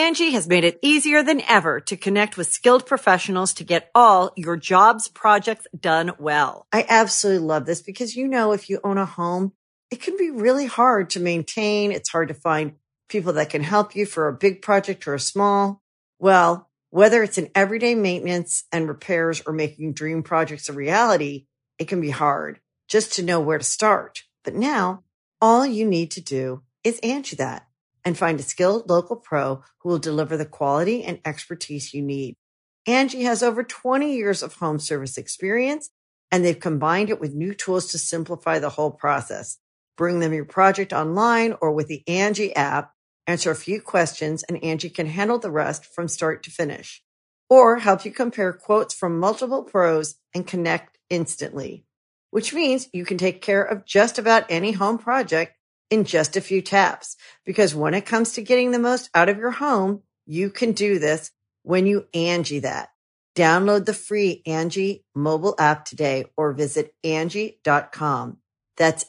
Angie has made it easier than ever to connect with skilled professionals to get all your jobs projects done well. I absolutely love this because, if you own a home, it can be really hard to maintain. It's hard to find people that can help you for a big project or a small. Well, whether it's in everyday maintenance and repairs or making dream projects a reality, it can be hard just to know where to start. But now, all you need to do is Angie that and find a skilled local pro who will deliver the quality and expertise you need. Angie has over 20 years of home service experience, and they've combined it with new tools to simplify the whole process. Bring them your project online or with the Angie app, answer a few questions, and Angie can handle the rest from start to finish. Or help you compare quotes from multiple pros and connect instantly, which means you can take care of just about any home project in just a few taps. Because when it comes to getting the most out of your home, you can do this when you Angie that. Download the free Angie mobile app today or visit Angie.com. That's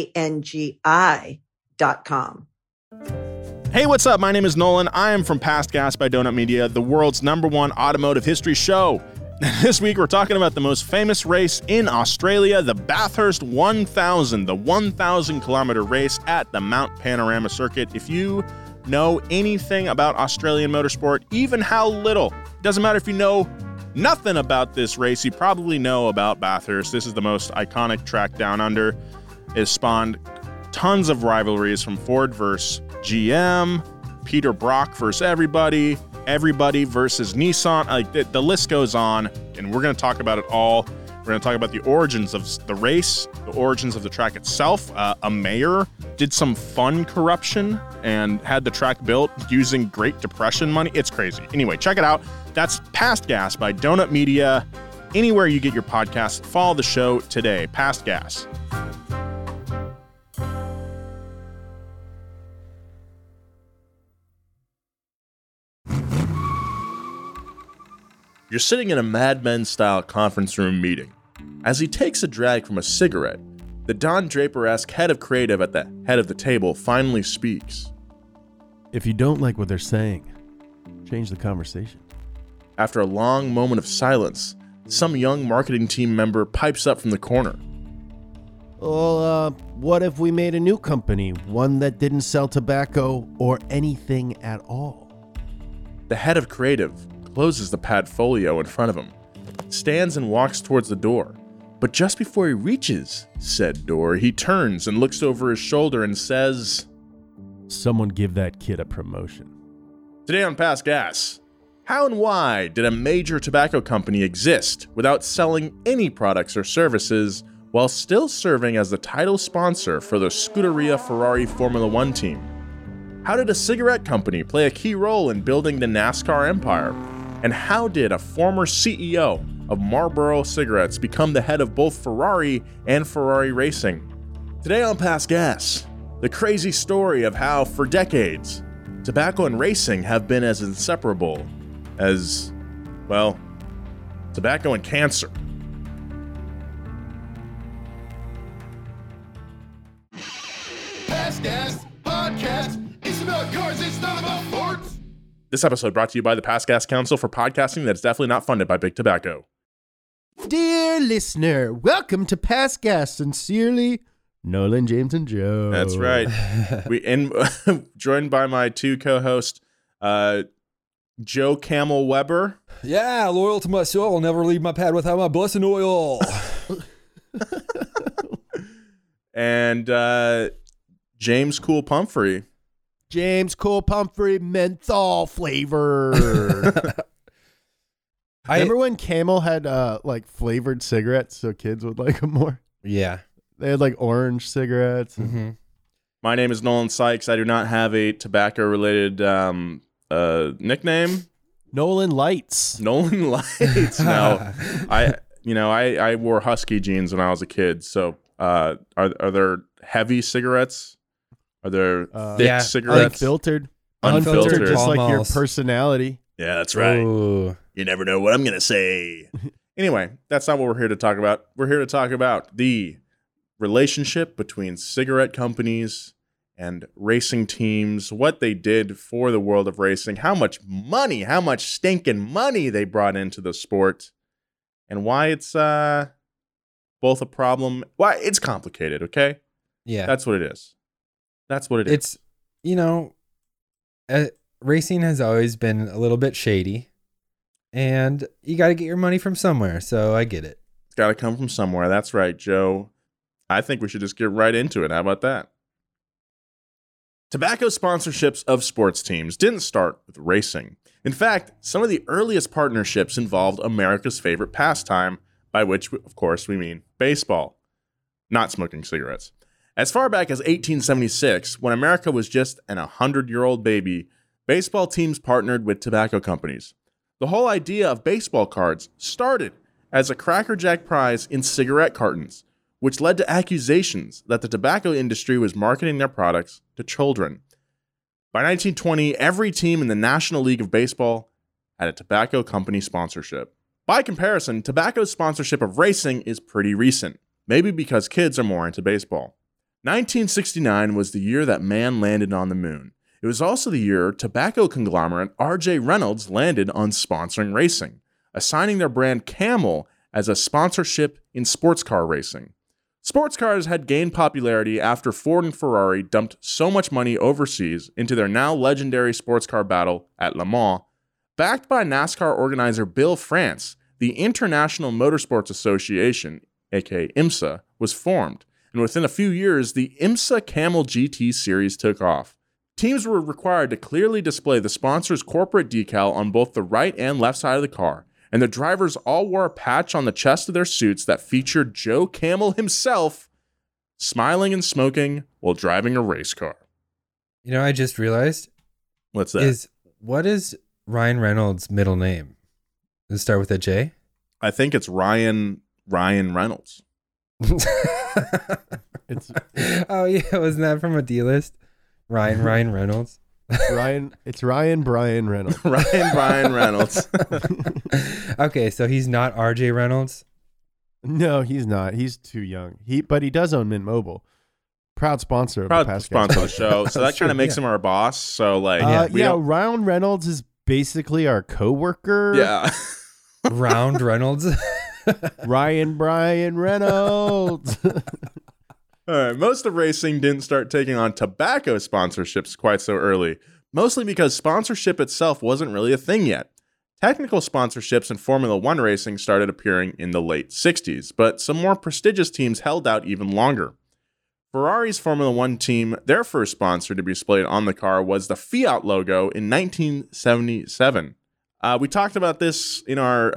ANGI.com. Hey, what's up? My name is Nolan. I am from Past Gas by Donut Media, the world's #1 automotive history show. This week, we're talking about the most famous race in Australia, the Bathurst 1000, the 1,000-kilometer race at the Mount Panorama Circuit. If you know anything about Australian motorsport, even how little, doesn't matter if you know nothing about this race, you probably know about Bathurst. This is the most iconic track down under. It has spawned tons of rivalries from Ford versus GM, Peter Brock versus everybody versus Nissan. Like the list goes on, and we're going to talk about it all. We're going to talk about the origins of the race, the origins of the track itself. A mayor did some fun corruption and had the track built using Great Depression money. It's crazy. Anyway, check it out. That's Past Gas by Donut Media. Anywhere you get your podcasts, follow the show today. Past Gas. You're sitting in a Mad Men-style conference room meeting. As he takes a drag from a cigarette, the Don Draper-esque head of creative at the head of the table finally speaks. If you don't like what they're saying, change the conversation. After a long moment of silence, some young marketing team member pipes up from the corner. Well, what if we made a new company, one that didn't sell tobacco or anything at all? The head of creative closes the padfolio in front of him, stands and walks towards the door. But just before he reaches said door, he turns and looks over his shoulder and says, "Someone give that kid a promotion." Today on Past Gas, how and why did a major tobacco company exist without selling any products or services while still serving as the title sponsor for the Scuderia Ferrari Formula One team? How did a cigarette company play a key role in building the NASCAR empire? And how did a former CEO of Marlboro Cigarettes become the head of both Ferrari and Ferrari Racing? Today on Past Gas, the crazy story of how, for decades, tobacco and racing have been as inseparable as, well, tobacco and cancer. Past Gas Podcast. It's about cars, it's not about forts. This episode brought to you by the Past Gas Council for podcasting that is definitely not funded by Big Tobacco. Dear listener, welcome to Past Gas. Sincerely, Nolan, James, and Joe. That's right. Joined by my two co-hosts, Joe Camel Weber. Yeah, loyal to my soul. I'll never leave my pad without my blessed oil. And James Cool Pumphrey. James Cool Pumphrey menthol flavor. Remember when Camel had like flavored cigarettes so kids would like them more? Yeah. They had like orange cigarettes. Mm-hmm. My name is Nolan Sykes. I do not have a tobacco-related nickname. Nolan Lights. Nolan Lights. No, I wore Husky jeans when I was a kid. So are there heavy cigarettes? Are there thick cigarettes? Unfiltered. Unfiltered. Just like your Moss. personality. Yeah, that's right. Ooh. You never know what I'm going to say. Anyway, that's not what we're here to talk about. We're here to talk about the relationship between cigarette companies and racing teams, what they did for the world of racing, how much stinking money they brought into the sport, and why it's both a problem. Why it's complicated, okay? Yeah. That's what it is. It's, racing has always been a little bit shady, and you got to get your money from somewhere, so I get it. It's got to come from somewhere. That's right, Joe. I think we should just get right into it. How about that? Tobacco sponsorships of sports teams didn't start with racing. In fact, some of the earliest partnerships involved America's favorite pastime, by which, of course, we mean baseball, not smoking cigarettes. As far back as 1876, when America was just an 100-year-old baby, baseball teams partnered with tobacco companies. The whole idea of baseball cards started as a Cracker Jack prize in cigarette cartons, which led to accusations that the tobacco industry was marketing their products to children. By 1920, every team in the National League of Baseball had a tobacco company sponsorship. By comparison, tobacco's sponsorship of racing is pretty recent, maybe because kids are more into baseball. 1969 was the year that man landed on the moon. It was also the year tobacco conglomerate R.J. Reynolds landed on sponsoring racing, assigning their brand Camel as a sponsorship in sports car racing. Sports cars had gained popularity after Ford and Ferrari dumped so much money overseas into their now legendary sports car battle at Le Mans. Backed by NASCAR organizer Bill France, the International Motorsports Association, aka IMSA, was formed, and within a few years, the IMSA Camel GT series took off. Teams were required to clearly display the sponsor's corporate decal on both the right and left side of the car, and the drivers all wore a patch on the chest of their suits that featured Joe Camel himself smiling and smoking while driving a race car. I just realized. What's that? What is Ryan Reynolds' middle name? Does it start with a J? I think it's Ryan Reynolds. Oh yeah, wasn't that from a D-list? Ryan Reynolds. It's Ryan Brian Reynolds. Ryan Reynolds. Okay, so he's not RJ Reynolds? No, he's not. He's too young. But he does own Mint Mobile. Proud sponsor of the sponsor of the show. So that kind of makes him our boss. So Ryan Reynolds is basically our coworker. Yeah. Round Reynolds. Ryan Brian Reynolds. All right, most of racing didn't start taking on tobacco sponsorships quite so early, mostly because sponsorship itself wasn't really a thing yet. Technical sponsorships in Formula One racing started appearing in the late 60s, but some more prestigious teams held out even longer. Ferrari's Formula One team, their first sponsor to be displayed on the car was the Fiat logo in 1977. We talked about this in our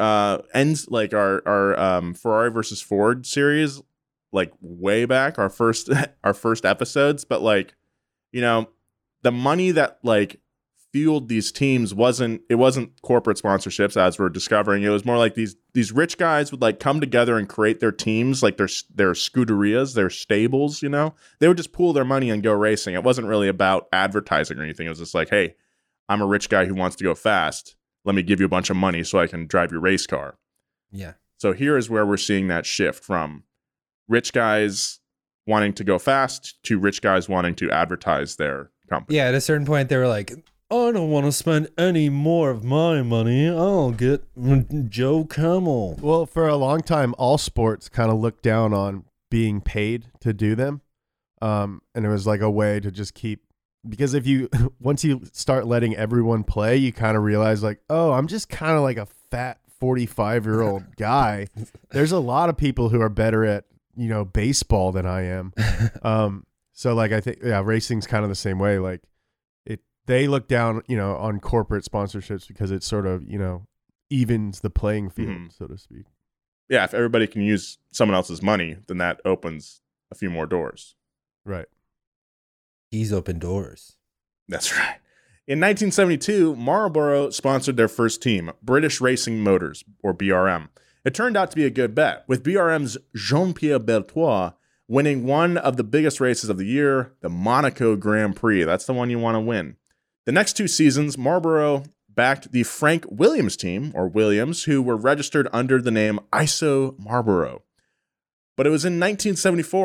Ferrari versus Ford series, like way back, our first episodes, but the money that fueled these teams wasn't corporate sponsorships, as we're discovering. It was more like these rich guys would come together and create their teams, like their scuderias, their stables. They would just pool their money and go racing. It wasn't really about advertising or anything. It was just like, hey, I'm a rich guy who wants to go fast. Let me give you a bunch of money so I can drive your race car. Yeah. So here is where we're seeing that shift from rich guys wanting to go fast to rich guys wanting to advertise their company. Yeah, at a certain point, they were like, I don't want to spend any more of my money. I'll get Joe Camel. Well, for a long time, all sports kind of looked down on being paid to do them. And it was like a way to just keep, because once you start letting everyone play, you kind of realize I'm just kind of like a fat 45-year-old guy. There's a lot of people who are better at baseball than I am. So I think, racing's kind of the same way. They look down, on corporate sponsorships because it sort of, evens the playing field, so to speak. Yeah. If everybody can use someone else's money, then that opens a few more doors. Right. He's opened doors. That's right. In 1972, Marlboro sponsored their first team, British Racing Motors, or BRM. It turned out to be a good bet, with BRM's Jean-Pierre Beltois winning one of the biggest races of the year, the Monaco Grand Prix. That's the one you want to win. The next two seasons, Marlboro backed the Frank Williams team, or Williams, who were registered under the name ISO Marlboro. But it was in 1974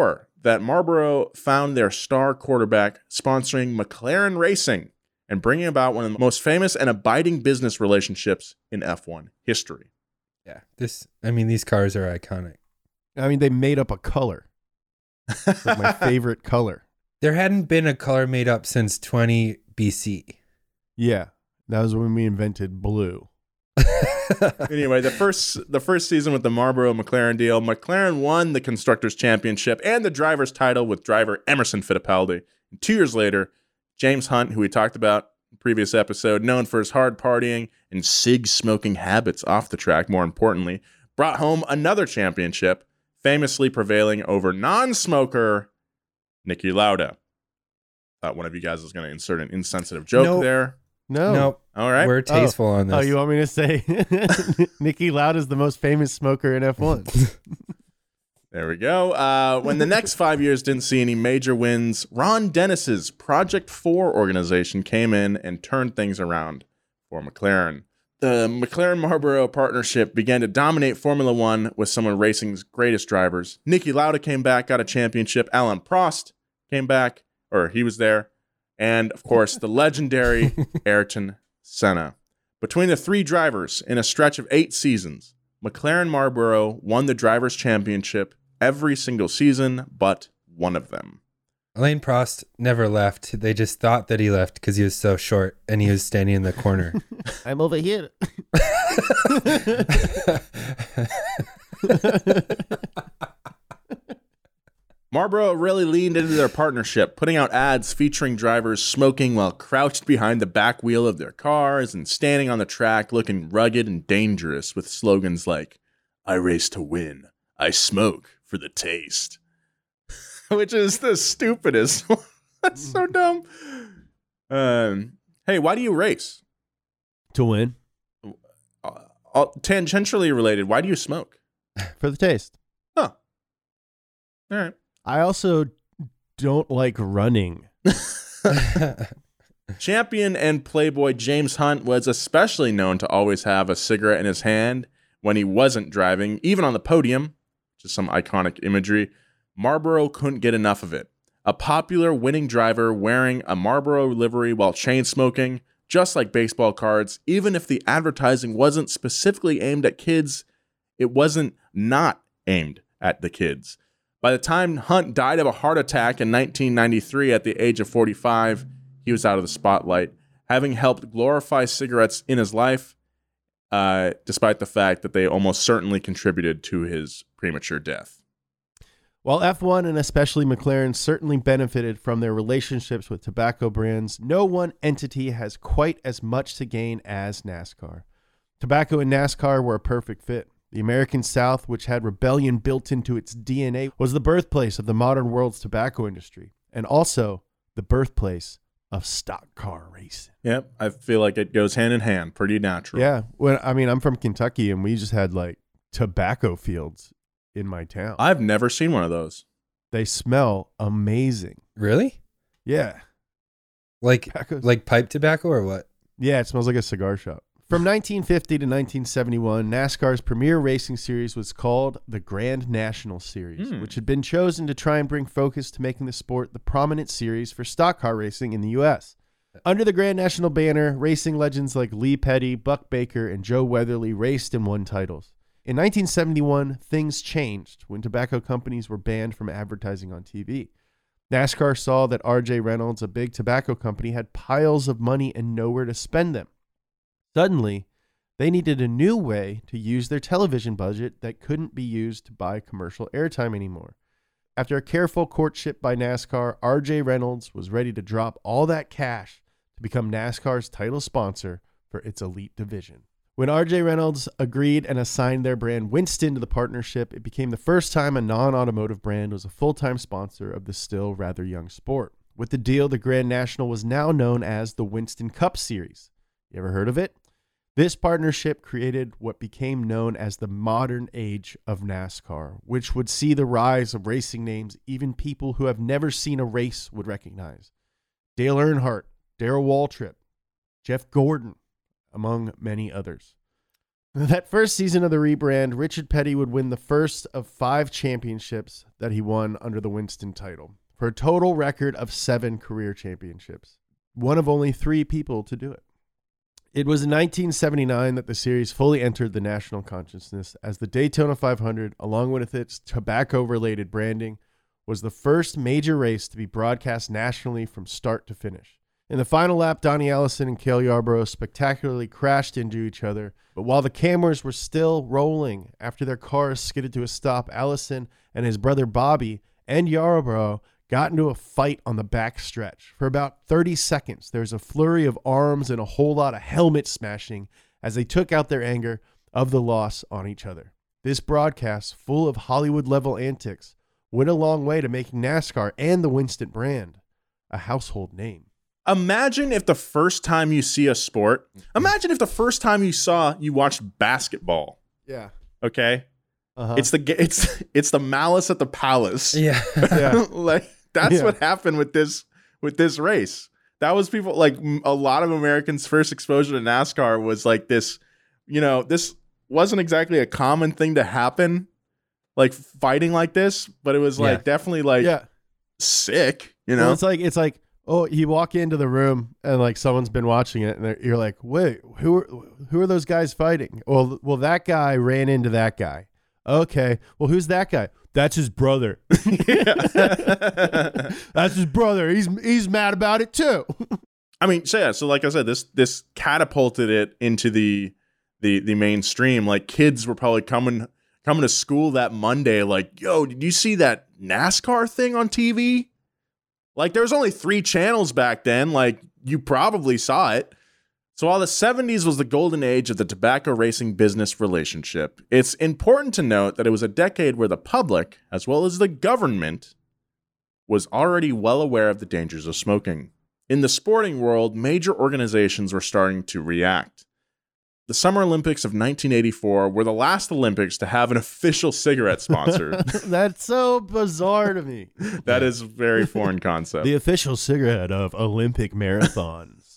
that Marlboro found their star quarterback sponsoring McLaren Racing and bringing about one of the most famous and abiding business relationships in F1 history. Yeah, these cars are iconic. I mean, they made up a color. It's like my favorite color. There hadn't been a color made up since 20 BC. Yeah, that was when we invented blue. Anyway, the first season with the Marlboro McLaren deal, McLaren won the Constructors' Championship and the Drivers' title with driver Emerson Fittipaldi. And 2 years later, James Hunt, who we talked about in the previous episode, known for his hard partying and cig-smoking habits off the track, more importantly, brought home another championship, famously prevailing over non-smoker Niki Lauda. Thought one of you guys was going to insert an insensitive joke there. No. Nope. All right. We're tasteful on this. Oh, you want me to say Niki Lauda is the most famous smoker in F1? There we go. When the next 5 years didn't see any major wins, Ron Dennis's Project 4 organization came in and turned things around for McLaren. The McLaren-Marlboro partnership began to dominate Formula One with some of racing's greatest drivers. Niki Lauda came back, got a championship. Alain Prost came back, or he was there. And, of course, the legendary Ayrton Senna. Between the three drivers, in a stretch of 8 seasons, McLaren-Marlboro won the Drivers' Championship every single season but one of them. Alain Prost never left. They just thought that he left because he was so short and he was standing in the corner. I'm over here. Marlboro really leaned into their partnership, putting out ads featuring drivers smoking while crouched behind the back wheel of their cars and standing on the track looking rugged and dangerous with slogans like, "I race to win. I smoke for the taste." Which is the stupidest. That's so dumb. Hey, why do you race? To win. Tangentially related, why do you smoke? For the taste. Oh. All right. I also don't like running. Champion and playboy James Hunt was especially known to always have a cigarette in his hand when he wasn't driving, even on the podium, which is some iconic imagery. Marlboro couldn't get enough of it. A popular winning driver wearing a Marlboro livery while chain smoking, just like baseball cards, even if the advertising wasn't specifically aimed at kids, it wasn't not aimed at the kids. By the time Hunt died of a heart attack in 1993 at the age of 45, he was out of the spotlight, having helped glorify cigarettes in his life, despite the fact that they almost certainly contributed to his premature death. While F1 and especially McLaren certainly benefited from their relationships with tobacco brands, no one entity has quite as much to gain as NASCAR. Tobacco and NASCAR were a perfect fit. The American South, which had rebellion built into its DNA, was the birthplace of the modern world's tobacco industry, and also the birthplace of stock car racing. Yep, I feel like it goes hand in hand, pretty natural. Yeah, well, I mean, I'm from Kentucky, and we just had like tobacco fields in my town. I've never seen one of those. They smell amazing. Really? Yeah. Like Tobacco's- pipe tobacco or what? Yeah, it smells like a cigar shop. From 1950 to 1971, NASCAR's premier racing series was called the Grand National Series, which had been chosen to try and bring focus to making the sport the prominent series for stock car racing in the U.S. Under the Grand National banner, racing legends like Lee Petty, Buck Baker, and Joe Weatherly raced and won titles. In 1971, things changed when tobacco companies were banned from advertising on TV. NASCAR saw that R.J. Reynolds, a big tobacco company, had piles of money and nowhere to spend them. Suddenly, they needed a new way to use their television budget that couldn't be used to buy commercial airtime anymore. After a careful courtship by NASCAR, R.J. Reynolds was ready to drop all that cash to become NASCAR's title sponsor for its elite division. When R.J. Reynolds agreed and assigned their brand Winston to the partnership, it became the first time a non-automotive brand was a full-time sponsor of the still rather young sport. With the deal, the Grand National was now known as the Winston Cup Series. You ever heard of it? This partnership created what became known as the modern age of NASCAR, which would see the rise of racing names even people who have never seen a race would recognize. Dale Earnhardt, Darrell Waltrip, Jeff Gordon, among many others. That first season of the rebrand, Richard Petty would win the first of 5 championships that he won under the Winston title, for a total record of 7 career championships. One of only 3 people to do it. It was in 1979 that the series fully entered the national consciousness, as the Daytona 500, along with its tobacco-related branding, was the first major race to be broadcast nationally from start to finish. In the final lap, Donnie Allison and Cale Yarborough spectacularly crashed into each other, but while the cameras were still rolling after their cars skidded to a stop, Allison and his brother Bobby and Yarborough got into a fight on the back stretch. For about 30 seconds, there was a flurry of arms and a whole lot of helmet smashing as they took out their anger of the loss on each other. This broadcast, full of Hollywood-level antics, went a long way to making NASCAR and the Winston brand a household name. Imagine if the first time you see a sport, imagine if the first time you watched basketball. Yeah. Okay. Uh-huh. It's the Malice at the Palace. Yeah. Yeah. Like that's what happened with this race. That was people, like, a lot of Americans' first exposure to NASCAR was like this, this wasn't exactly a common thing to happen, like fighting like this, but it was like definitely like sick, Well, it's like, oh, you walk into the room and like someone's been watching it, and you're like, wait, who are those guys fighting? Well, that guy ran into that guy. Okay, well, who's that guy? That's his brother. That's his brother. He's mad about it too. I mean, so like I said, this catapulted it into the mainstream. Like, kids were probably coming to school that Monday, like, yo, did you see that NASCAR thing on TV? Like, there was only 3 channels back then. Like, you probably saw it. So while the 70s was the golden age of the tobacco racing business relationship, it's important to note that it was a decade where the public, as well as the government, was already well aware of the dangers of smoking. In the sporting world, major organizations were starting to react. The Summer Olympics of 1984 were the last Olympics to have an official cigarette sponsor. That's so bizarre to me. That is a very foreign concept. The official cigarette of Olympic marathons.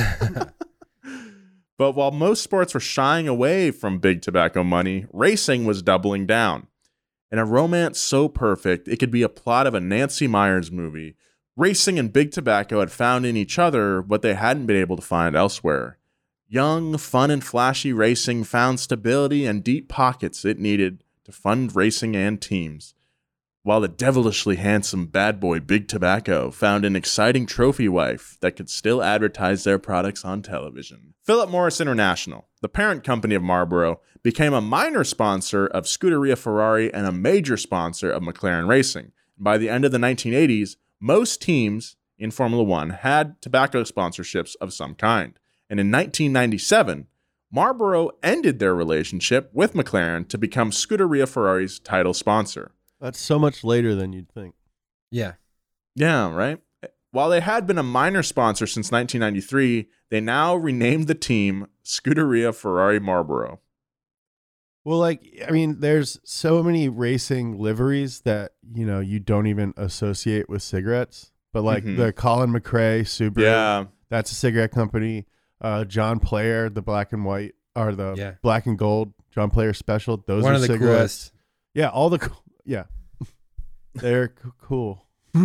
But while most sports were shying away from big tobacco money, racing was doubling down. In a romance so perfect it could be a plot of a Nancy Meyers movie, racing and big tobacco had found in each other what they hadn't been able to find elsewhere. Young, fun, and flashy racing found stability and deep pockets it needed to fund racing and teams, while the devilishly handsome bad boy Big Tobacco found an exciting trophy wife that could still advertise their products on television. Philip Morris International, the parent company of Marlboro, became a minor sponsor of Scuderia Ferrari and a major sponsor of McLaren Racing. By the end of the 1980s, most teams in Formula One had tobacco sponsorships of some kind. And in 1997, Marlboro ended their relationship with McLaren to become Scuderia Ferrari's title sponsor. That's so much later than you'd think. Yeah. Yeah, right? While they had been a minor sponsor since 1993, they now renamed the team Scuderia Ferrari Marlboro. Well, like, I mean, there's so many racing liveries that, you don't even associate with cigarettes. But like the Colin McRae Subaru, that's a cigarette company. John Player, the black and white, or the black and gold John Player Special. Those One are of the cigarettes. coolest. Yeah, all the they're cool.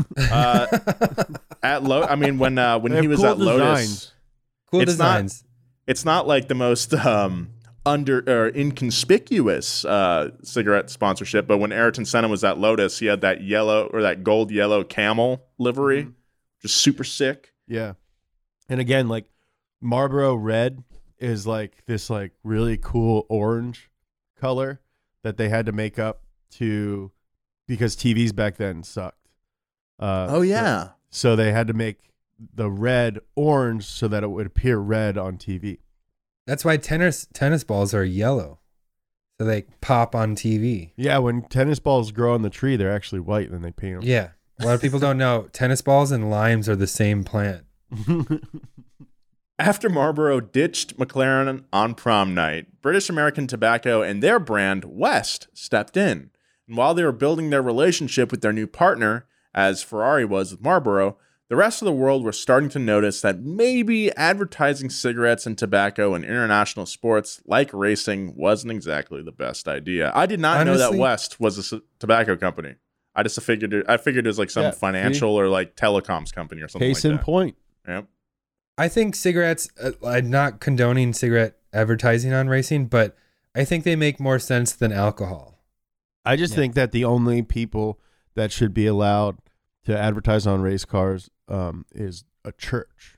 At when he was cool at Lotus, designs. Cool it's designs. It's not like the most inconspicuous cigarette sponsorship, but when Ayrton Senna was at Lotus, he had that yellow or that gold yellow camel livery, just super sick. Yeah, and again, like Marlboro Red is like this like really cool orange color that they had to make up to because TVs back then sucked. So they had to make the red orange so that it would appear red on TV. That's why tennis balls are yellow, so they pop on TV. Yeah, when tennis balls grow on the tree, they're actually white, and then they paint them. Yeah, a lot of people don't know tennis balls and limes are the same plant. After Marlboro ditched McLaren on prom night, British American Tobacco and their brand, West, stepped in. And while they were building their relationship with their new partner, as Ferrari was with Marlboro, the rest of the world were starting to notice that maybe advertising cigarettes and tobacco in international sports like racing wasn't exactly the best idea. I did not know that West was a tobacco company. I figured it was like some financial or like telecoms company or something like that. Case in point. Yep. I think cigarettes, I'm not condoning cigarette advertising on racing, but I think they make more sense than alcohol. I just think that the only people that should be allowed to advertise on race cars is a church.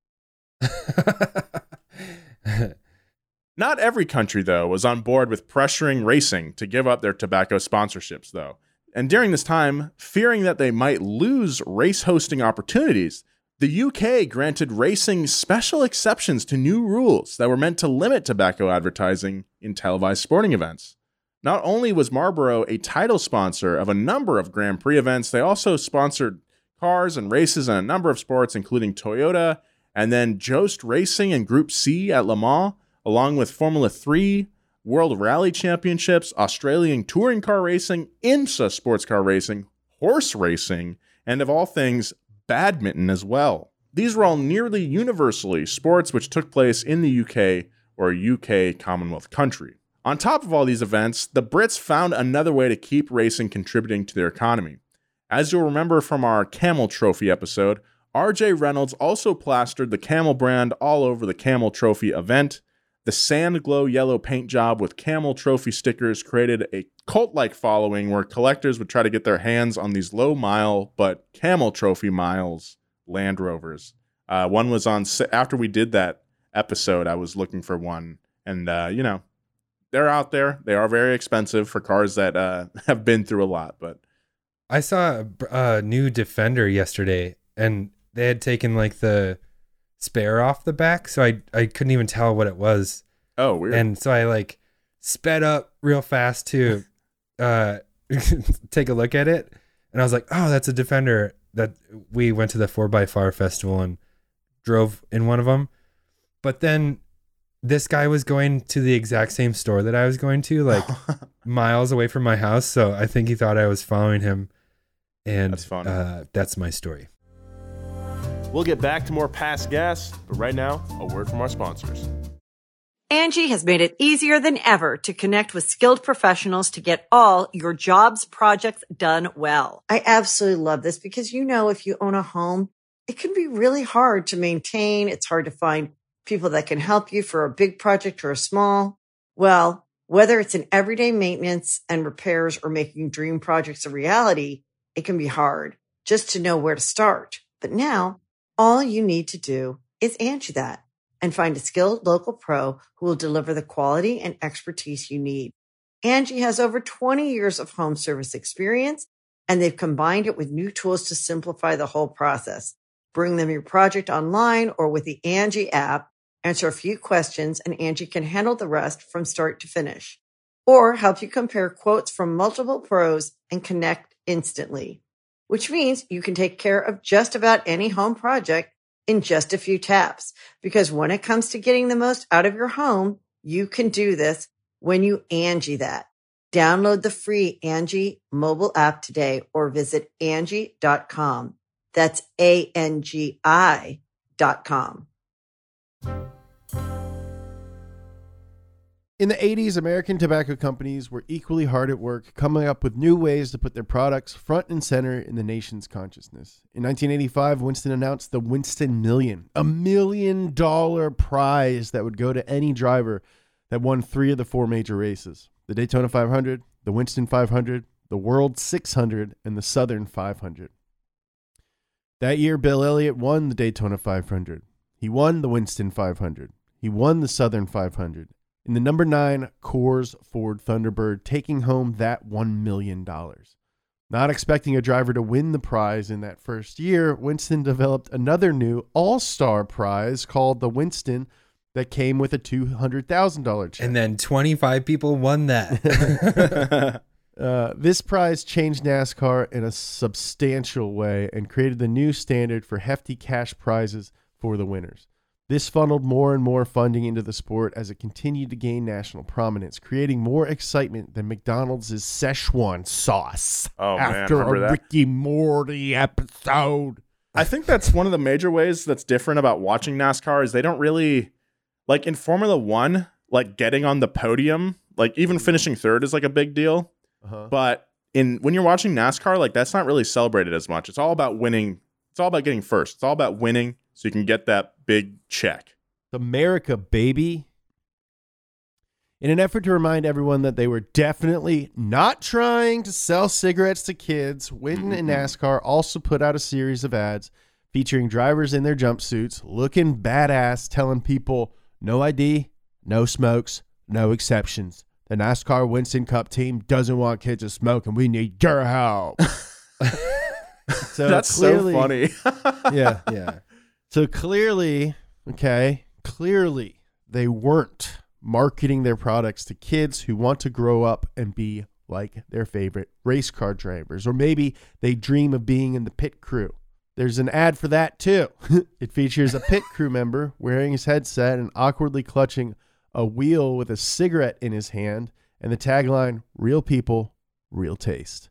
Not every country, though, was on board with pressuring racing to give up their tobacco sponsorships, though. And during this time, fearing that they might lose race hosting opportunities, the UK granted racing special exceptions to new rules that were meant to limit tobacco advertising in televised sporting events. Not only was Marlboro a title sponsor of a number of Grand Prix events, they also sponsored cars and races in a number of sports, including Toyota, and then Jost Racing and Group C at Le Mans, along with Formula 3, World Rally Championships, Australian touring car racing, IMSA sports car racing, horse racing, and of all things, badminton as well. These were all nearly universally sports which took place in the UK or UK Commonwealth country. On top of all these events, the Brits found another way to keep racing contributing to their economy. As you'll remember from our Camel Trophy episode, RJ Reynolds also plastered the Camel brand all over the Camel Trophy event. The Sand Glow yellow paint job with Camel Trophy stickers created a cult-like following where collectors would try to get their hands on these low-mile but Camel Trophy miles Land Rovers. One was on, after we did that episode, I was looking for one, and they're out there. They are very expensive for cars that have been through a lot. But I saw a new Defender yesterday, and they had taken like the spare off the back, so I couldn't even tell what it was. Oh, weird. And so I like sped up real fast to take a look at it, and I was like, oh, that's a Defender. That we went to the 4x4 festival and drove in one of them. But then this guy was going to the exact same store that I was going to, like miles away from my house. So I think he thought I was following him. And that's funny. That's my story. We'll get back to more Past Gas, but right now, a word from our sponsors. Angie has made it easier than ever to connect with skilled professionals to get all your jobs projects done well. I absolutely love this because, if you own a home, it can be really hard to maintain. It's hard to find people that can help you for a big project or a small. Well, whether it's in everyday maintenance and repairs or making dream projects a reality, it can be hard just to know where to start. But now, all you need to do is Angie that and find a skilled local pro who will deliver the quality and expertise you need. Angie has over 20 years of home service experience, and they've combined it with new tools to simplify the whole process. Bring them your project online or with the Angie app, answer a few questions, and Angie can handle the rest from start to finish. Or help you compare quotes from multiple pros and connect instantly, which means you can take care of just about any home project in just a few taps. Because when it comes to getting the most out of your home, you can do this when you Angie that. Download the free Angie mobile app today or visit Angie.com. That's ANGI.com. In the 80s, American tobacco companies were equally hard at work coming up with new ways to put their products front and center in the nation's consciousness. In 1985, Winston announced the Winston Million, $1 million prize that would go to any driver that won 3 of the 4 major races: the Daytona 500, the Winston 500, the World 600, and the Southern 500. That year, Bill Elliott won the Daytona 500. He won the Winston 500. He won the Southern 500. In the number 9 Coors Ford Thunderbird, taking home that $1 million. Not expecting a driver to win the prize in that first year, Winston developed another new all-star prize called the Winston that came with a $200,000 check. And then 25 people won that. This prize changed NASCAR in a substantial way and created the new standard for hefty cash prizes for the winners. This funneled more and more funding into the sport as it continued to gain national prominence, creating more excitement than McDonald's Szechuan sauce after a that. Ricky Morty episode. I think that's one of the major ways that's different about watching NASCAR is they don't really, like in Formula One, like getting on the podium, like even finishing third is like a big deal. But when you're watching NASCAR, like that's not really celebrated as much. It's all about winning. It's all about getting first. It's all about winning so you can get that big check. America, baby. In an effort to remind everyone that they were definitely not trying to sell cigarettes to kids, Witten and NASCAR also put out a series of ads featuring drivers in their jumpsuits, looking badass, telling people, no ID, no smokes, no exceptions. The NASCAR Winston Cup team doesn't want kids to smoke, and we need your help. So that's clearly, so funny. Yeah. So clearly, they weren't marketing their products to kids who want to grow up and be like their favorite race car drivers. Or maybe they dream of being in the pit crew. There's an ad for that too. It features a pit crew member wearing his headset and awkwardly clutching a wheel with a cigarette in his hand, and the tagline, real people, real taste.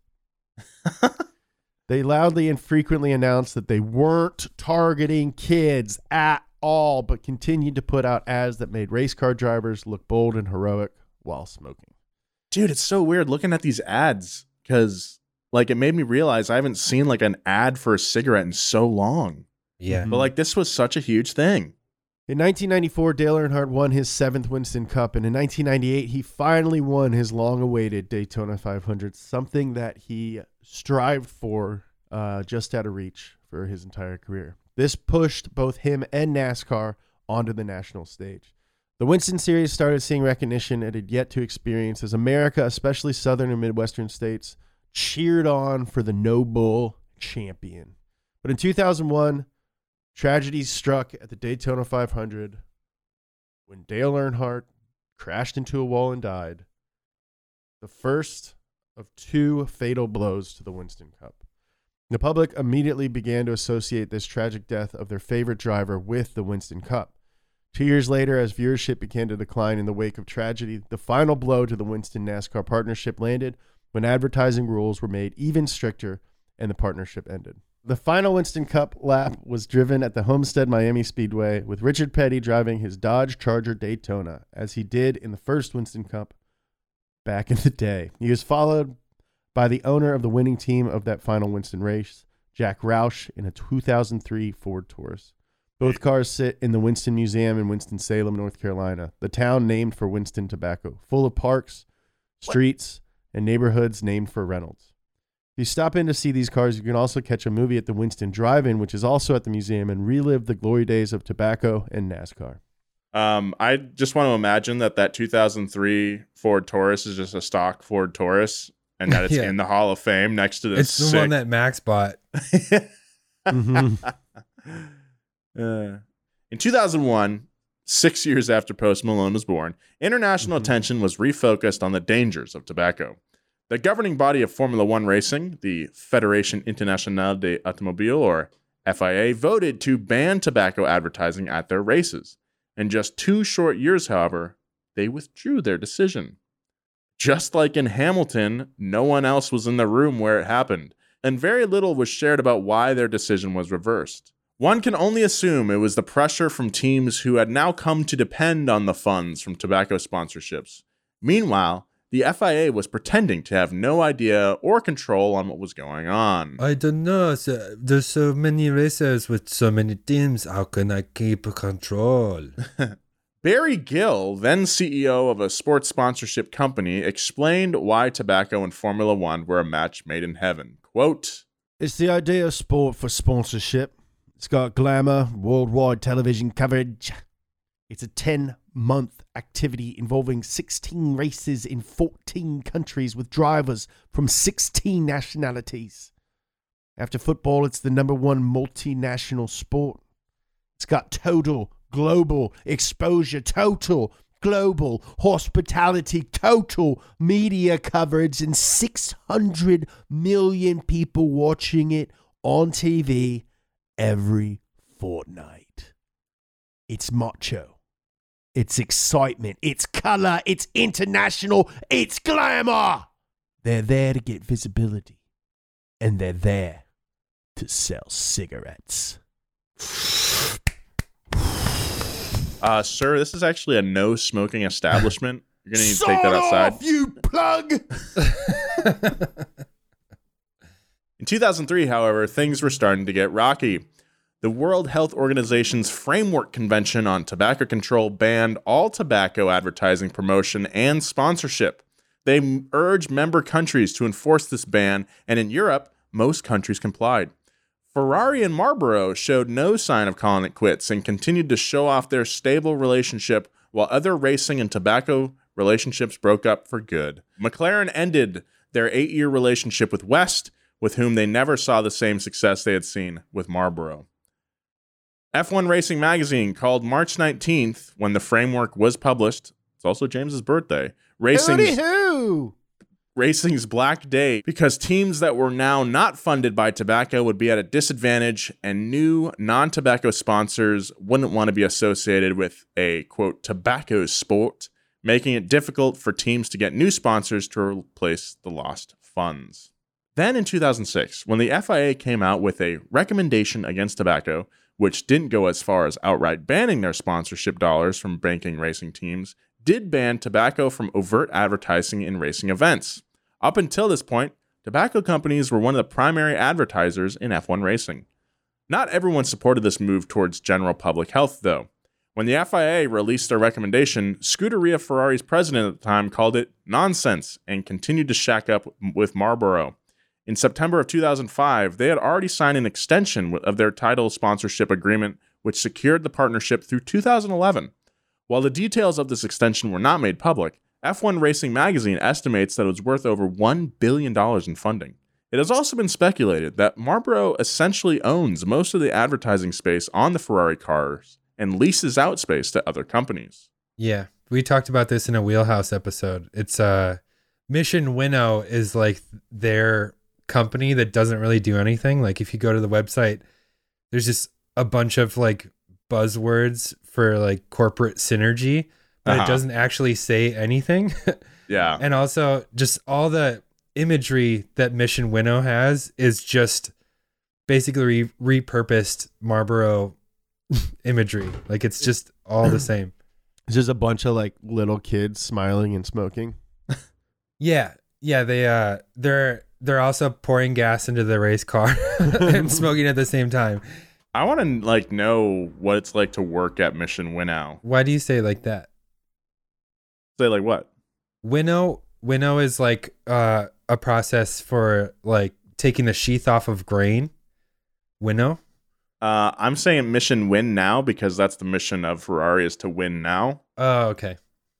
They loudly and frequently announced that they weren't targeting kids at all, but continued to put out ads that made race car drivers look bold and heroic while smoking. Dude, it's so weird looking at these ads because like it made me realize I haven't seen like an ad for a cigarette in so long. Yeah. But like this was such a huge thing. In 1994, Dale Earnhardt won his 7th Winston Cup, and in 1998, he finally won his long-awaited Daytona 500, something that he strived for just out of reach for his entire career. This pushed both him and NASCAR onto the national stage. The Winston Series started seeing recognition it had yet to experience as America, especially southern and Midwestern states, cheered on for the no bull champion. But in 2001, tragedy struck at the Daytona 500 when Dale Earnhardt crashed into a wall and died. The first of 2 fatal blows to the Winston Cup. The public immediately began to associate this tragic death of their favorite driver with the Winston Cup. 2 years later, as viewership began to decline in the wake of tragedy, the final blow to the Winston NASCAR partnership landed when advertising rules were made even stricter and the partnership ended. The final Winston Cup lap was driven at the Homestead Miami Speedway, with Richard Petty driving his Dodge Charger Daytona, as he did in the first Winston Cup back in the day. He was followed by the owner of the winning team of that final Winston race, Jack Roush, in a 2003 Ford Taurus. Both cars sit in the Winston Museum in Winston-Salem, North Carolina, the town named for Winston Tobacco, full of parks, streets, and neighborhoods named for Reynolds. If you stop in to see these cars, you can also catch a movie at the Winston Drive-In, which is also at the museum, and relive the glory days of tobacco and NASCAR. I just want to imagine that 2003 Ford Taurus is just a stock Ford Taurus and that it's in the Hall of Fame next to this. It's the one that Max bought. Mm-hmm. In 2001, 6 years after Post Malone was born, international attention was refocused on the dangers of tobacco. The governing body of Formula One racing, the Fédération Internationale des Automobiles, or FIA, voted to ban tobacco advertising at their races. In just 2 short years, however, they withdrew their decision. Just like in Hamilton, no one else was in the room where it happened, and very little was shared about why their decision was reversed. One can only assume it was the pressure from teams who had now come to depend on the funds from tobacco sponsorships. Meanwhile, the FIA was pretending to have no idea or control on what was going on. I don't know. There's so many racers with so many teams. How can I keep control? Barry Gill, then CEO of a sports sponsorship company, explained why tobacco and Formula One were a match made in heaven. Quote, "It's the ideal sport for sponsorship. It's got glamour, worldwide television coverage. It's a 10-month activity involving 16 races in 14 countries with drivers from 16 nationalities. After football, it's the number 1 multinational sport. It's got total global exposure, total global hospitality, total media coverage, and 600 million people watching it on TV every fortnight. It's macho. It's excitement. It's color. It's international. It's glamour. They're there to get visibility. And they're there to sell cigarettes. Sir, this is actually a no smoking establishment. You're going to need to take that outside. Off, you plug! In 2003, however, things were starting to get rocky. The World Health Organization's Framework Convention on Tobacco Control banned all tobacco advertising, promotion, and sponsorship. They urged member countries to enforce this ban, and in Europe, most countries complied. Ferrari and Marlboro showed no sign of calling it quits and continued to show off their stable relationship, while other racing and tobacco relationships broke up for good. McLaren ended their 8-year relationship with West, with whom they never saw the same success they had seen with Marlboro. F1 Racing Magazine called March 19th, when the framework was published, it's also James's birthday, Racing's Black Day, because teams that were now not funded by tobacco would be at a disadvantage, and new non-tobacco sponsors wouldn't want to be associated with a, quote, tobacco sport, making it difficult for teams to get new sponsors to replace the lost funds. Then in 2006, when the FIA came out with a recommendation against tobacco, which didn't go as far as outright banning their sponsorship dollars from banking racing teams, did ban tobacco from overt advertising in racing events. Up until this point, tobacco companies were one of the primary advertisers in F1 racing. Not everyone supported this move towards general public health, though. When the FIA released their recommendation, Scuderia Ferrari's president at the time called it nonsense and continued to shack up with Marlboro. In September of 2005, they had already signed an extension of their title sponsorship agreement, which secured the partnership through 2011. While the details of this extension were not made public, F1 Racing Magazine estimates that it was worth over $1 billion in funding. It has also been speculated that Marlboro essentially owns most of the advertising space on the Ferrari cars and leases out space to other companies. Yeah, we talked about this in a Wheelhouse episode. It's Mission Winnow is like their company that doesn't really do anything. Like if you go to the website, there's just a bunch of like buzzwords for like corporate synergy, but it doesn't actually say anything. Yeah. And also just all the imagery that Mission Winnow has is just basically repurposed Marlboro imagery. Like it's just all the same. It's just a bunch of like little kids smiling and smoking. Yeah. Yeah. They're also pouring gas into the race car and smoking at the same time. I want to like know what it's like to work at Mission Winnow. Why do you say it like that? Say like what? Winnow is like a process for like taking the sheath off of grain. Winnow? I'm saying Mission Win Now because that's the mission of Ferrari is to win now. Oh, okay.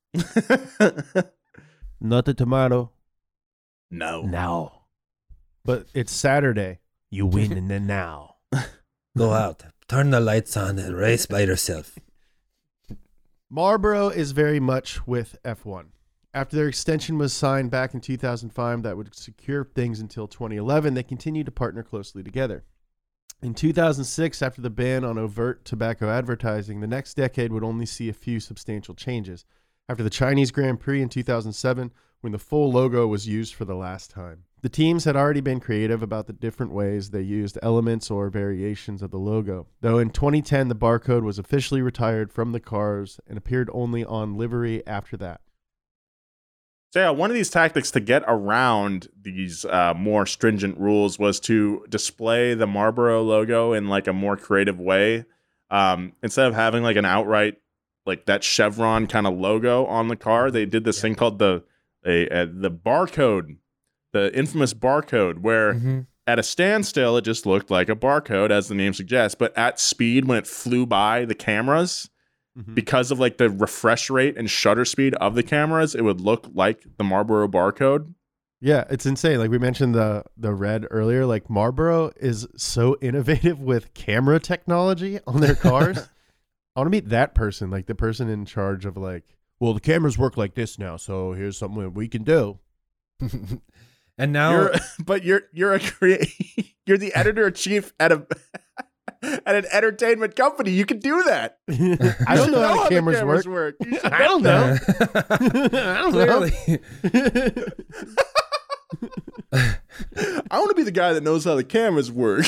Not the tomato. No. Now. But it's Saturday. You win in the now. Go out, turn the lights on, and race by yourself. Marlboro is very much with F1. After their extension was signed back in 2005 that would secure things until 2011, they continued to partner closely together. In 2006, after the ban on overt tobacco advertising, the next decade would only see a few substantial changes. After the Chinese Grand Prix in 2007, when the full logo was used for the last time. The teams had already been creative about the different ways they used elements or variations of the logo, though in 2010 the barcode was officially retired from the cars and appeared only on livery after that. So yeah, one of these tactics to get around these more stringent rules was to display the Marlboro logo in like a more creative way. Instead of having like an outright, like that chevron kind of logo on the car, they did this thing called the barcode, the infamous barcode, where at a standstill, it just looked like a barcode, as the name suggests. But at speed, when it flew by the cameras, because of like the refresh rate and shutter speed of the cameras, it would look like the Marlboro barcode. Yeah, it's insane. Like we mentioned the red earlier, like Marlboro is so innovative with camera technology on their cars. I want to meet that person, like the person in charge of like, well, the cameras work like this now, so here's something that we can do. And now, you're the editor-in-chief at an entertainment company. You can do that. I don't know how the cameras work. I don't know. I don't know. I want to be the guy that knows how the cameras work.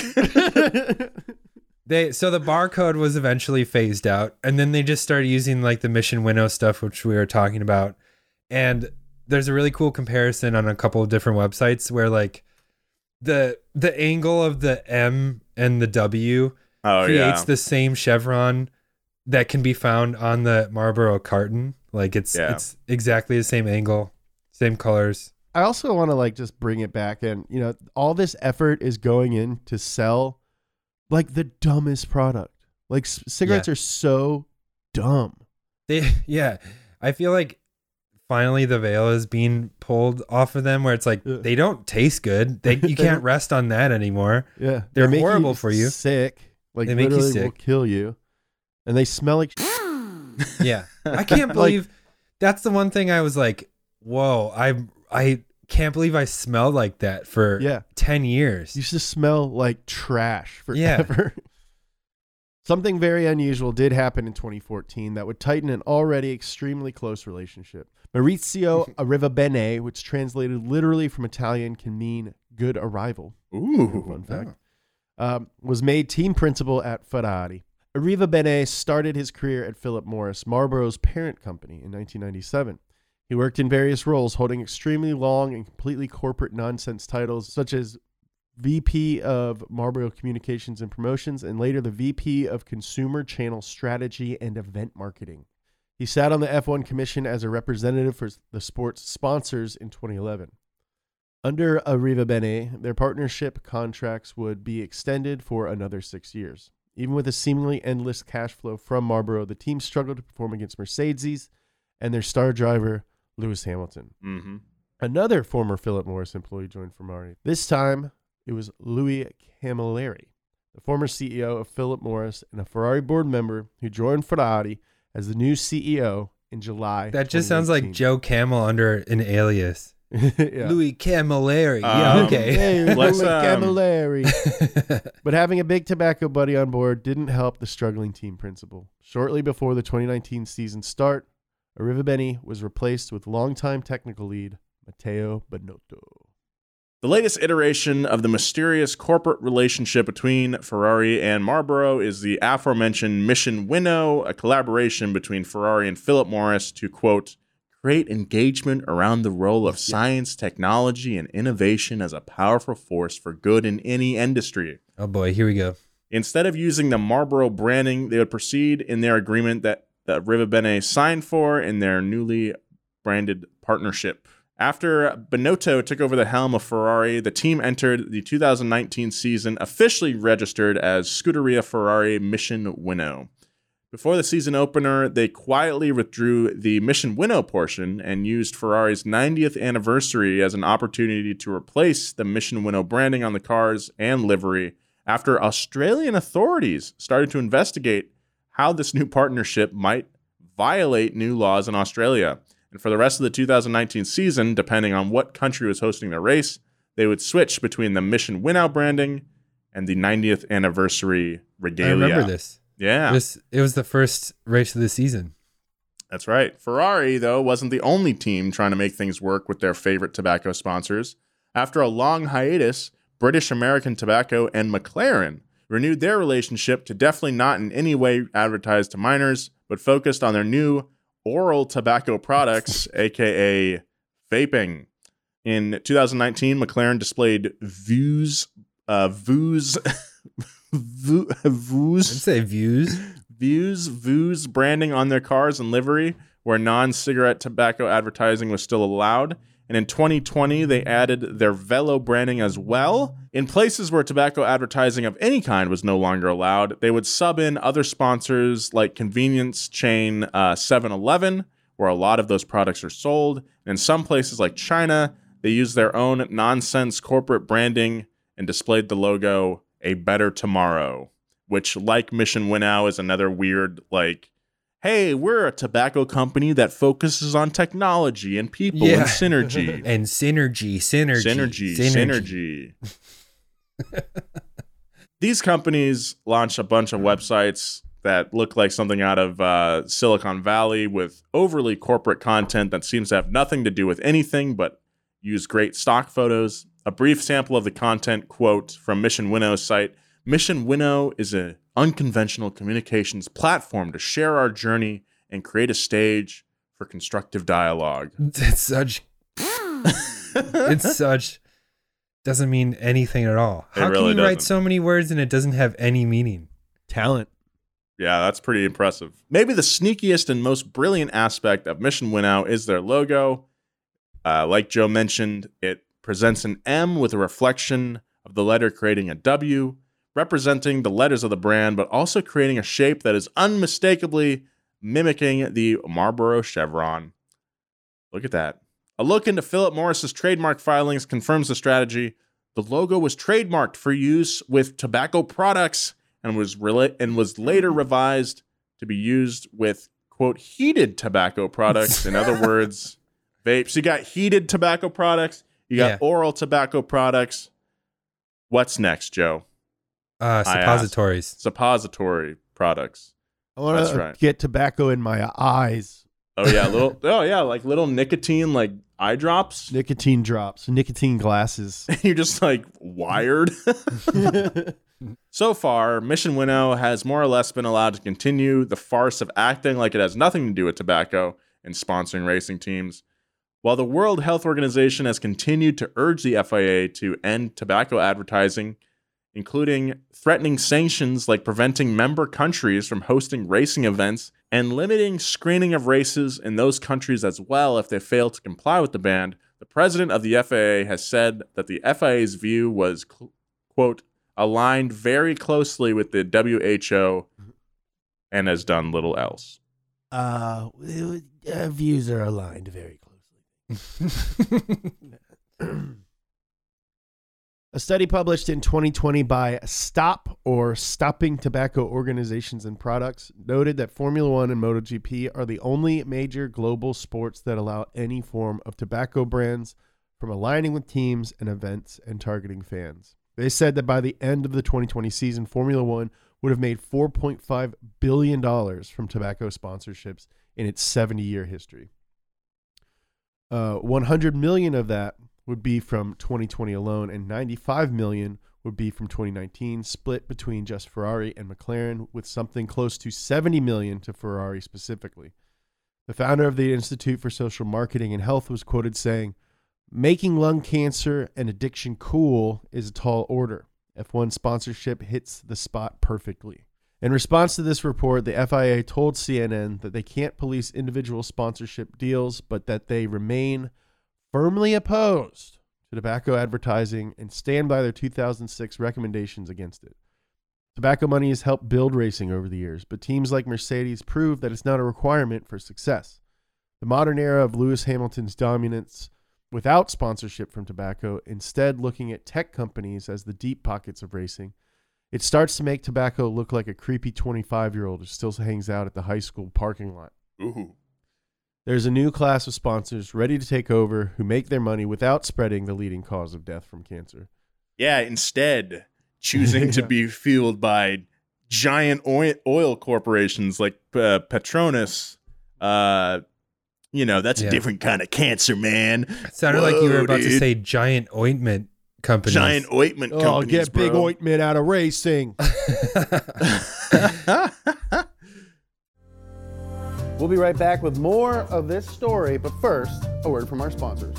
So the barcode was eventually phased out, and then they just started using like the Mission Winnow stuff, which we were talking about. And there's a really cool comparison on a couple of different websites where like the angle of the M and the W creates the same chevron that can be found on the Marlboro carton. Like it's exactly the same angle, same colors. I also want to like just bring it back, and you know, all this effort is going in to sell like the dumbest product. Like cigarettes are so dumb. I feel like finally the veil is being pulled off of them, where it's like they don't taste good. You can't rest on that anymore. Yeah, they're horrible for you. Sick. Like they make you sick. Will kill you, and they smell like. Yeah, I can't believe that's the one thing I was like, whoa, I can't believe I smelled like that for 10 years. You used to smell like trash forever. Yeah. Something very unusual did happen in 2014 that would tighten an already extremely close relationship. Maurizio Arrivabene, which translated literally from Italian can mean good arrival. Ooh, fun fact. Was made team principal at Ferrari. Arrivabene started his career at Philip Morris, Marlboro's parent company, in 1997. He worked in various roles, holding extremely long and completely corporate nonsense titles, such as VP of Marlboro Communications and Promotions, and later the VP of Consumer Channel Strategy and Event Marketing. He sat on the F1 Commission as a representative for the sport's sponsors in 2011. Under Arrivabene, their partnership contracts would be extended for another 6 years. Even with a seemingly endless cash flow from Marlboro, the team struggled to perform against Mercedes and their star driver, Lewis Hamilton. Mm-hmm. Another former Philip Morris employee joined Ferrari. This time, it was Louis Camilleri, the former CEO of Philip Morris and a Ferrari board member who joined Ferrari as the new CEO in July. That just sounds like Joe Camel under an alias. Yeah. Louis Camilleri. Yeah, okay. Hey, Let's, Louis Camilleri. But having a big tobacco buddy on board didn't help the struggling team principal. Shortly before the 2019 season start, Arrivabene was replaced with longtime technical lead Matteo Binotto. The latest iteration of the mysterious corporate relationship between Ferrari and Marlboro is the aforementioned Mission Winnow, a collaboration between Ferrari and Philip Morris to, quote, create engagement around the role of science, technology, and innovation as a powerful force for good in any industry. Oh boy, here we go. Instead of using the Marlboro branding, they would proceed in their agreement that Arrivabene signed for in their newly branded partnership. After Binotto took over the helm of Ferrari, the team entered the 2019 season officially registered as Scuderia Ferrari Mission Winnow. Before the season opener, they quietly withdrew the Mission Winnow portion and used Ferrari's 90th anniversary as an opportunity to replace the Mission Winnow branding on the cars and livery after Australian authorities started to investigate how this new partnership might violate new laws in Australia. And for the rest of the 2019 season, depending on what country was hosting the race, they would switch between the Mission Winnow branding and the 90th anniversary regalia. I remember this. Yeah. It was the first race of the season. That's right. Ferrari, though, wasn't the only team trying to make things work with their favorite tobacco sponsors. After a long hiatus, British American Tobacco and McLaren renewed their relationship to definitely not in any way advertise to minors, but focused on their new oral tobacco products, aka vaping. In 2019, McLaren displayed Vuse branding on their cars and livery, where non-cigarette tobacco advertising was still allowed. And in 2020, they added their Velo branding as well. In places where tobacco advertising of any kind was no longer allowed, they would sub in other sponsors like convenience chain 7-Eleven, where a lot of those products are sold. And in some places like China, they used their own nonsense corporate branding and displayed the logo, A Better Tomorrow, which, like Mission Winnow, is another weird, like, hey, we're a tobacco company that focuses on technology and people and synergy. And synergy. These companies launch a bunch of websites that look like something out of Silicon Valley with overly corporate content that seems to have nothing to do with anything but use great stock photos. A brief sample of the content quote from Mission Winnow's site. Mission Winnow is an unconventional communications platform to share our journey and create a stage for constructive dialogue. It's such doesn't mean anything at all. How really can you write doesn't. so many words and it doesn't have any meaning? Talent. Yeah, that's pretty impressive. Maybe the sneakiest and most brilliant aspect of Mission Winnow is their logo. Like Joe mentioned, it presents an M with a reflection of the letter creating a W, representing the letters of the brand, but also creating a shape that is unmistakably mimicking the Marlboro chevron. Look at that. A look into Philip Morris's trademark filings confirms the strategy. The logo was trademarked for use with tobacco products and was later revised to be used with, quote, heated tobacco products. In other words, vapes. So you got heated tobacco products. You got oral tobacco products. What's next, Joe? Suppositories. Suppository products. I want to get tobacco in my eyes. Oh yeah, like little nicotine like eye drops. Nicotine drops, nicotine glasses. You're just like wired. So far, Mission Winnow has more or less been allowed to continue the farce of acting like it has nothing to do with tobacco and sponsoring racing teams. While the World Health Organization has continued to urge the FIA to end tobacco advertising, including threatening sanctions like preventing member countries from hosting racing events and limiting screening of races in those countries as well if they fail to comply with the ban, the president of the FIA has said that the FIA's view was, quote, aligned very closely with the WHO and has done little else. Views are aligned very closely. A study published in 2020 by STOP, or Stopping Tobacco Organizations and Products, noted that Formula One and MotoGP are the only major global sports that allow any form of tobacco brands from aligning with teams and events and targeting fans. They said that by the end of the 2020 season, Formula One would have made $4.5 billion from tobacco sponsorships in its 70-year history. 100 million of that would be from 2020 alone, and 95 million would be from 2019, split between just Ferrari and McLaren, with something close to 70 million to Ferrari specifically. The founder of the Institute for Social Marketing and Health was quoted saying, "Making lung cancer and addiction cool is a tall order. F1 sponsorship hits the spot perfectly." In response to this report, the FIA told CNN that they can't police individual sponsorship deals, but that they remain firmly opposed to tobacco advertising and stand by their 2006 recommendations against it. Tobacco money has helped build racing over the years, but teams like Mercedes prove that it's not a requirement for success. The modern era of Lewis Hamilton's dominance without sponsorship from tobacco, instead looking at tech companies as the deep pockets of racing, it starts to make tobacco look like a creepy 25-year-old who still hangs out at the high school parking lot. Ooh. There's a new class of sponsors ready to take over who make their money without spreading the leading cause of death from cancer. Yeah, instead choosing to be fueled by giant oil corporations like Petronas. That's a different kind of cancer, man. It sounded like you were about to say giant ointment companies. Giant ointment companies, get bro. big ointment out of racing. We'll be right back with more of this story, but first, a word from our sponsors.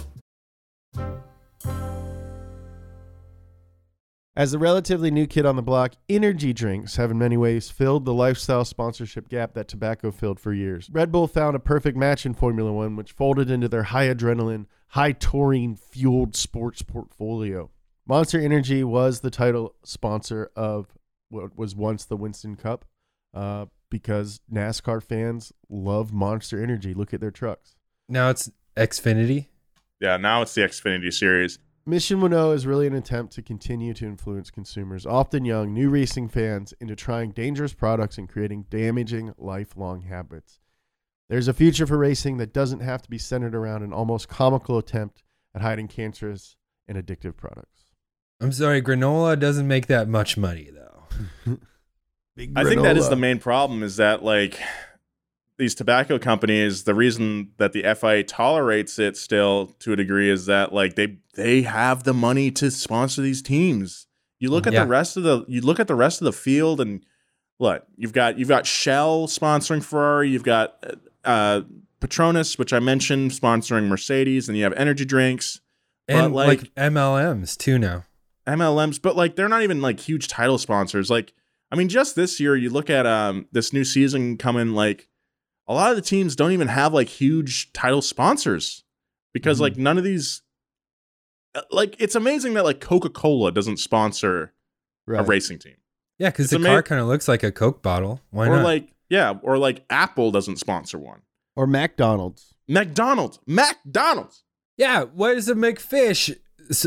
As a relatively new kid on the block, energy drinks have in many ways filled the lifestyle sponsorship gap that tobacco filled for years. Red Bull found a perfect match in Formula One, which folded into their high adrenaline, high taurine fueled sports portfolio. Monster Energy was the title sponsor of what was once the Winston Cup, because NASCAR fans love Monster Energy. Look at their trucks. Now it's Xfinity. Yeah, now it's the Xfinity series. Mission Winnow is really an attempt to continue to influence consumers, often young, new racing fans, into trying dangerous products and creating damaging lifelong habits. There's a future for racing that doesn't have to be centered around an almost comical attempt at hiding cancerous and addictive products. I'm sorry, granola doesn't make that much money, though. I think that is the main problem, is that, like, these tobacco companies, the reason that the FIA tolerates it still to a degree is that like they have the money to sponsor these teams. You look at the rest of the field, and what you've got Shell sponsoring Ferrari, you've got Petronas, which I mentioned, sponsoring Mercedes, and you have energy drinks, and but like MLMs too now. MLMs, but like they're not even like huge title sponsors. Like, I mean, just this year, you look at this new season coming, like a lot of the teams don't even have like huge title sponsors because like none of these, like it's amazing that like Coca-Cola doesn't sponsor a racing team. Yeah, because the car kind of looks like a Coke bottle. Why not? Or like Apple doesn't sponsor one. Or McDonald's. McDonald's. Yeah, what is a McFish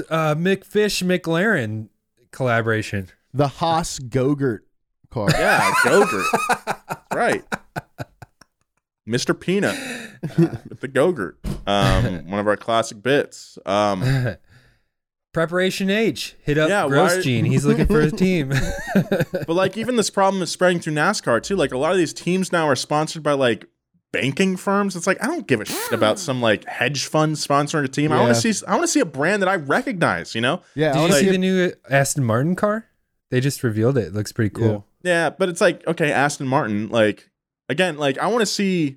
McLaren collaboration? The Haas Go-Gurt car. Yeah, Go-Gurt. Right. Mr. Peanut with the Go-Gurt. One of our classic bits. Preparation H. Hit up Grosjean. He's looking for a team. But like even this problem is spreading through NASCAR too. Like a lot of these teams now are sponsored by like banking firms. It's like I don't give a shit about some like hedge fund sponsoring a team. I want to see a brand that I recognize, you know? Yeah. Did you see the new Aston Martin car? They just revealed it. It looks pretty cool. Yeah, but it's like, okay, Aston Martin, like again, like I want to see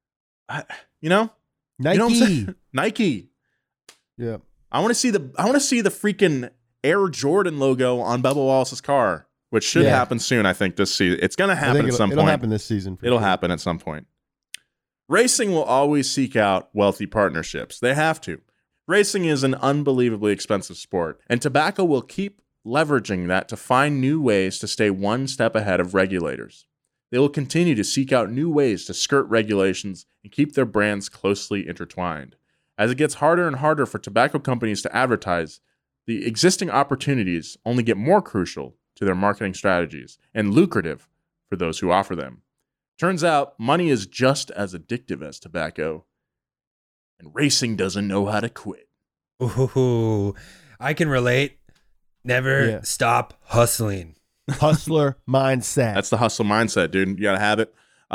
you know? Nike. You know what I'm saying? Nike. Yeah. I want to see the freaking Air Jordan logo on Bubba Wallace's car, which should happen soon, I think, this season. It's going to happen at some point. It'll happen this season. It'll happen at some point. Racing will always seek out wealthy partnerships. They have to. Racing is an unbelievably expensive sport, and tobacco will keep leveraging that to find new ways to stay one step ahead of regulators. They will continue to seek out new ways to skirt regulations and keep their brands closely intertwined. As it gets harder and harder for tobacco companies to advertise, the existing opportunities only get more crucial to their marketing strategies and lucrative for those who offer them. Turns out, money is just as addictive as tobacco, and racing doesn't know how to quit. Ooh, I can relate. Never stop hustling. Hustler mindset. That's the hustle mindset, dude. You gotta have it.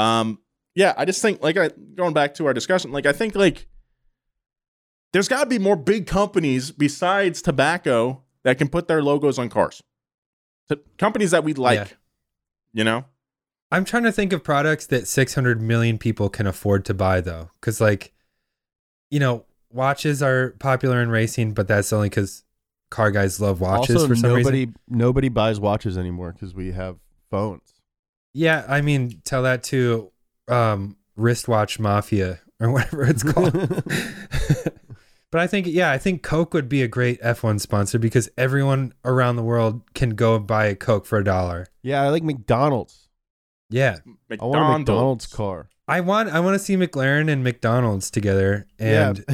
I just think, like, going back to our discussion, like, I think, like, there's got to be more big companies besides tobacco that can put their logos on cars. Companies that we like, you know? I'm trying to think of products that 600 million people can afford to buy, though. Because, like, you know, watches are popular in racing, but that's only because car guys love watches also, for some reason. Nobody buys watches anymore because we have phones. Yeah, I mean, tell that to Wristwatch Mafia or whatever it's called. But I think Coke would be a great F1 sponsor because everyone around the world can go buy a Coke for $1. Yeah, I like McDonald's. Yeah. I want a McDonald's car. I want to see McLaren and McDonald's together. And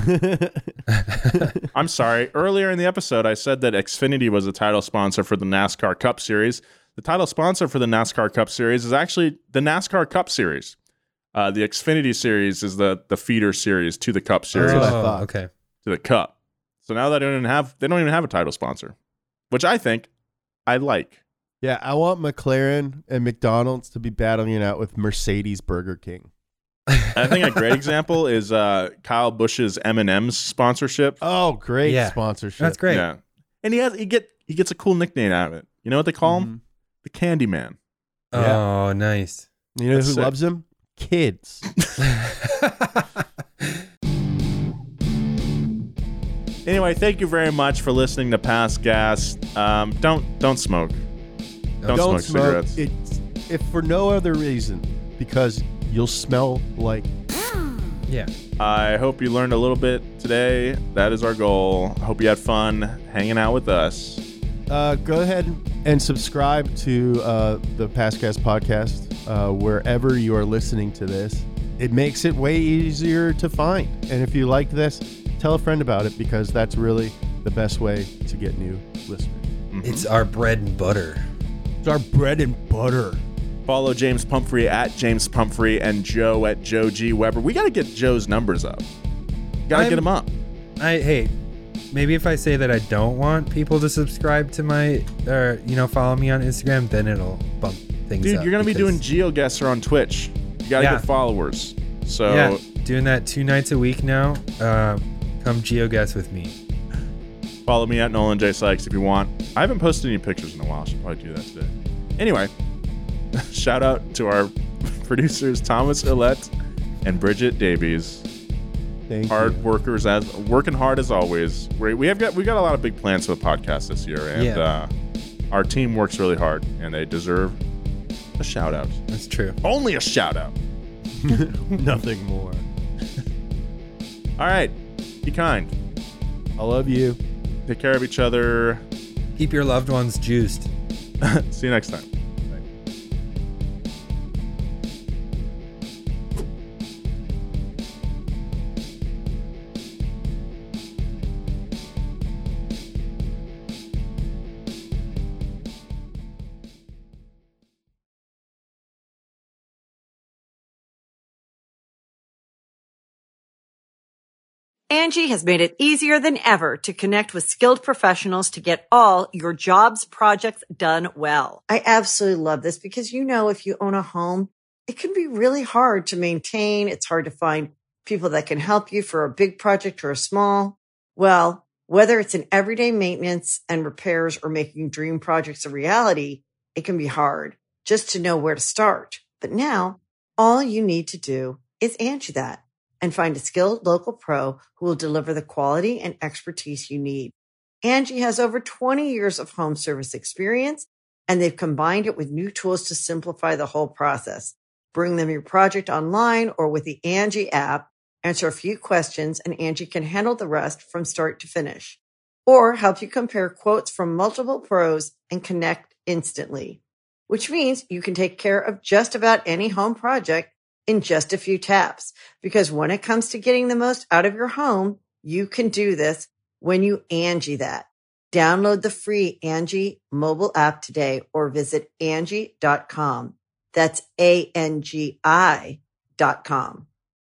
I'm sorry. Earlier in the episode, I said that Xfinity was the title sponsor for the NASCAR Cup Series. The title sponsor for the NASCAR Cup Series is actually the NASCAR Cup Series. The Xfinity Series is the feeder series to the Cup Series. That's what I thought. Okay. To the Cup. So now they don't even have a title sponsor, which I think I like. Yeah, I want McLaren and McDonald's to be battling it out with Mercedes Burger King. I think a great example is Kyle Busch's M&M's sponsorship. Oh, great sponsorship. That's great. Yeah. And he gets a cool nickname out of it. You know what they call him? The Candy Man. Oh, nice. You know who loves him? Kids. Anyway, thank you very much for listening to Past Gas. Don't smoke. Don't smoke cigarettes. If for no other reason, because you'll smell like. Yeah. I hope you learned a little bit today. That is our goal. Hope you had fun hanging out with us. Go ahead and subscribe to the Past Gas podcast wherever you are listening to this. It makes it way easier to find. And if you like this, tell a friend about it because that's really the best way to get new listeners. Mm-hmm. It's our bread and butter. It's our bread and butter. Follow James Pumphrey at James Pumphrey and Joe at Joe G. Weber. We got to get Joe's numbers up. Got to get them up. Hey, maybe if I say that I don't want people to subscribe to my, or follow me on Instagram, then it'll bump things up. Dude, you're going to be doing GeoGuessr on Twitch. You got to Yeah. get followers. So Yeah, doing that 2 nights a week now. Come GeoGuess with me. follow me at Nolan J. Sykes if you want. I haven't posted any pictures in a while. I should probably do that today. Anyway, shout out to our producers Thomas Illett and Bridget Davies. Thank Hard you. workers, as working hard as always. We got a lot of big plans for the podcast this year, and our team works really hard, and they deserve a shout out. That's true. Only a shout out. Nothing more. All right, be kind. I love you. Take care of each other. Keep your loved ones juiced. See you next time. Angie has made it easier than ever to connect with skilled professionals to get all your jobs projects done well. I absolutely love this because, you know, if you own a home, it can be really hard to maintain. It's hard to find people that can help you for a big project or a small. Well, whether it's in everyday maintenance and repairs or making dream projects a reality, it can be hard just to know where to start. But now all you need to do is Angie that and find a skilled local pro who will deliver the quality and expertise you need. Angie has over 20 years of home service experience, and they've combined it with new tools to simplify the whole process. Bring them your project online or with the Angie app, answer a few questions, and Angie can handle the rest from start to finish. Or help you compare quotes from multiple pros and connect instantly, which means you can take care of just about any home project in just a few taps. Because when it comes to getting the most out of your home, you can do this when you Angie that. Download the free Angie mobile app today or visit Angie.com. That's ANGI.com.